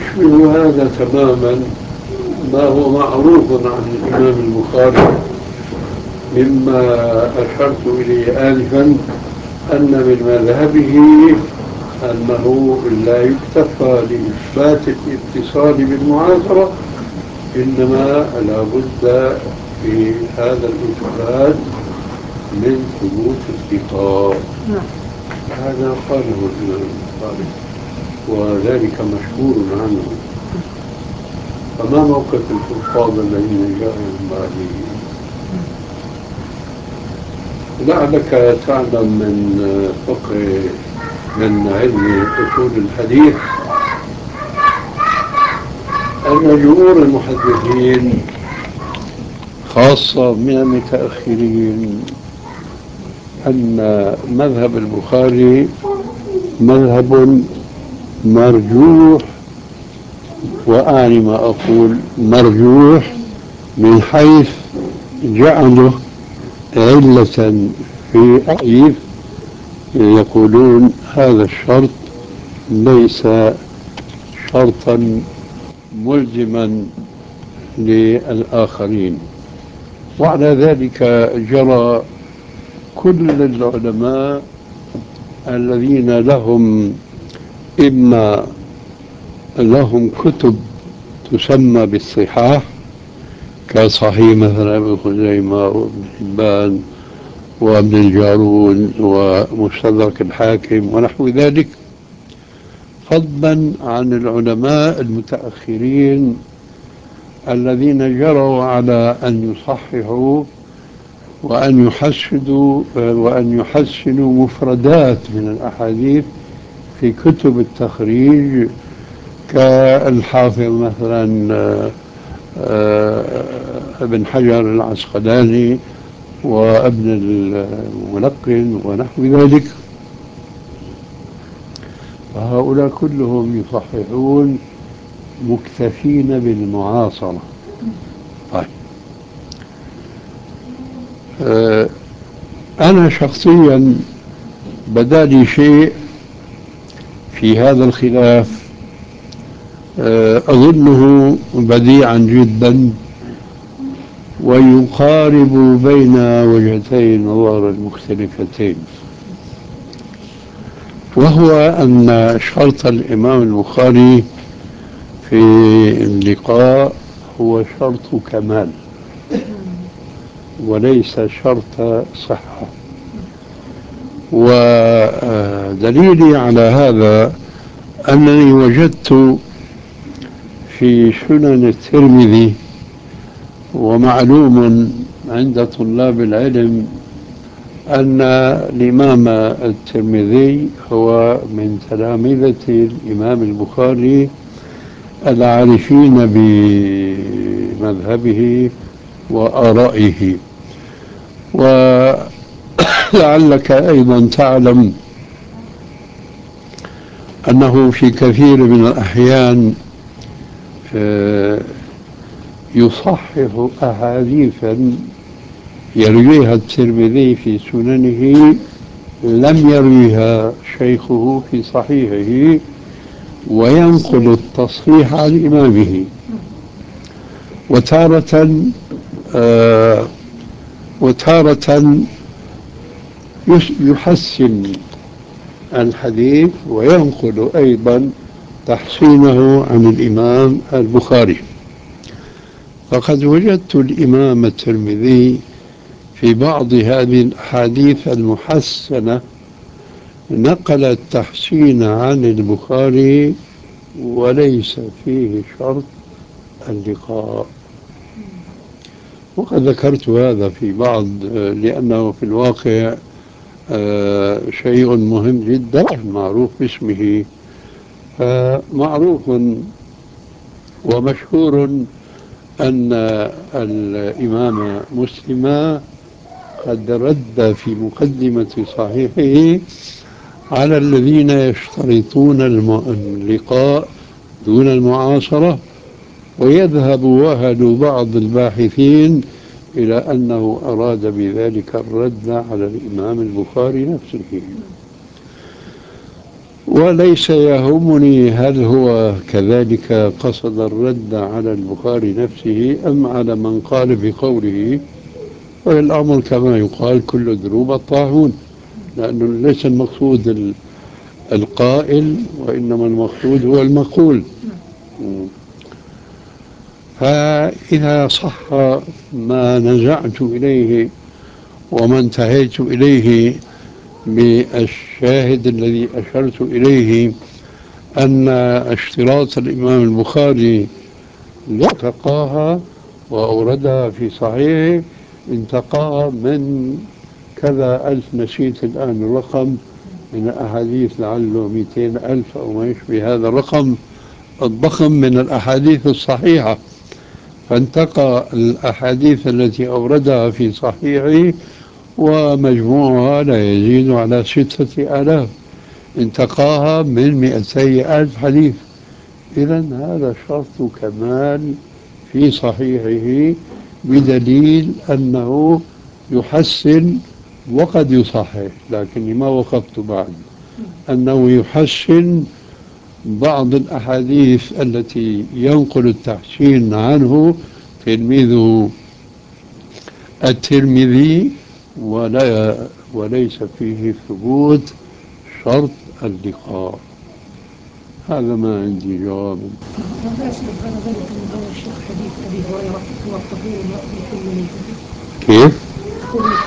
يشبه هذا تماما ما هو معروف عن الإمام البخاري مما أشرت إليه آنفا، أن من مذهبه أنه لا يكتفى لإثبات الاتصال بالمعاصرة، إنما لا بد في هذا الإثبات من ثبوت اللقاء. هذا قاله الإمام البخاري وذلك مشهور عنه. فما موقف الحفاظ الذين جاءوا من بعده؟ لعلك تعلم من فقه من علم أصول الحديث أن جمهور المحدثين خاصة من المتأخرين أن مذهب البخاري مذهب مرجوح، وأعني ما أقول مرجوح من حيث جعله علة في تضعيف. يقولون هذا الشرط ليس شرطا ملزما للآخرين. وعلى ذلك جرى كل العلماء الذين إما لهم كتب تسمى بالصحاح كصحيح مثلا ابن خزيمة وابن حبان وابن الجارود ومستدرك الحاكم ونحو ذلك، فضلا عن العلماء المتأخرين الذين جروا على أن يصححوا وأن يحسنوا مفردات من الأحاديث في كتب التخريج، كالحافظ مثلا ابن حجر العسقلاني وابن الملقن ونحو ذلك. فهؤلاء كلهم يصححون مكتفين بالمعاصرة. طيب، أنا شخصيا بدا لي شيء في هذا الخلاف أظنه بديعا جدا ويقارب بين وجهتي النظر المختلفتين، وهو أن شرط الإمام البخاري في اللقاء هو شرط كمال وليس شرط صحة. ودليلي على هذا أنني وجدت في سنن الترمذي، ومعلوم عند طلاب العلم أن الإمام الترمذي هو من تلامذة الإمام البخاري العارفين بمذهبه وآرائه. ولعلك أيضا تعلم أنه في كثير من الأحيان يصحح أحاديثا يرويها الترمذي في سننه لم يرويها شيخه في صحيحه، وينقل التصحيح عن إمامه. وتارة يحسن الحديث وينقل أيضا تحسينه عن الإمام البخاري. فقد وجدت الإمام الترمذي في بعض هذه الأحاديث المحسنة نقل التحسين عن البخاري وليس فيه شرط اللقاء. وقد ذكرت هذا في بعض، لأنه في الواقع شيء مهم جدا معروف باسمه. معروف ومشهور أن الإمام مسلم قد رد في مقدمة صحيحه على الذين يشترطون اللقاء دون المعاصرة، ويذهب وهن بعض الباحثين إلى أنه أراد بذلك الرد على الإمام البخاري نفسه. وليس يهمني هل هو كذلك قصد الرد على البخاري نفسه أم على من قال بقوله. والأمر كما يقال كل ذنوب الطاعون، لأنه ليس المقصود القائل، وإنما المقصود هو المقول. فإذا صح ما نزعت إليه وما انتهيت إليه بالشاهد الذي أشرت إليه، أن اشتراط الإمام البخاري انتقاها وأوردها في صحيحه، انتقاها من كذا ألف، نسيت الآن الرقم، من الأحاديث لعله 200,000 أو ما يشبه هذا الرقم الضخم من الأحاديث الصحيحة. فانتقى الأحاديث التي أوردها في صحيحه ومجموعها لا يزيد على 6,000، انتقاها من 200,000 حديث. إذا هذا شرط كمال في صحيحه، بدليل أنه يحسن وقد يصحح، لكني ما وقفت بعد أنه يحسن بعض الأحاديث التي ينقل التحسين عنه تلميذه الترمذي، وليس فيه ثبوت شرط اللقاء. هذا ما عندي جواب. ماذا يصدق على ذلك من الشيخ حديث أبي هريرة هو الطهور الماء لكل ميتة؟ كيف؟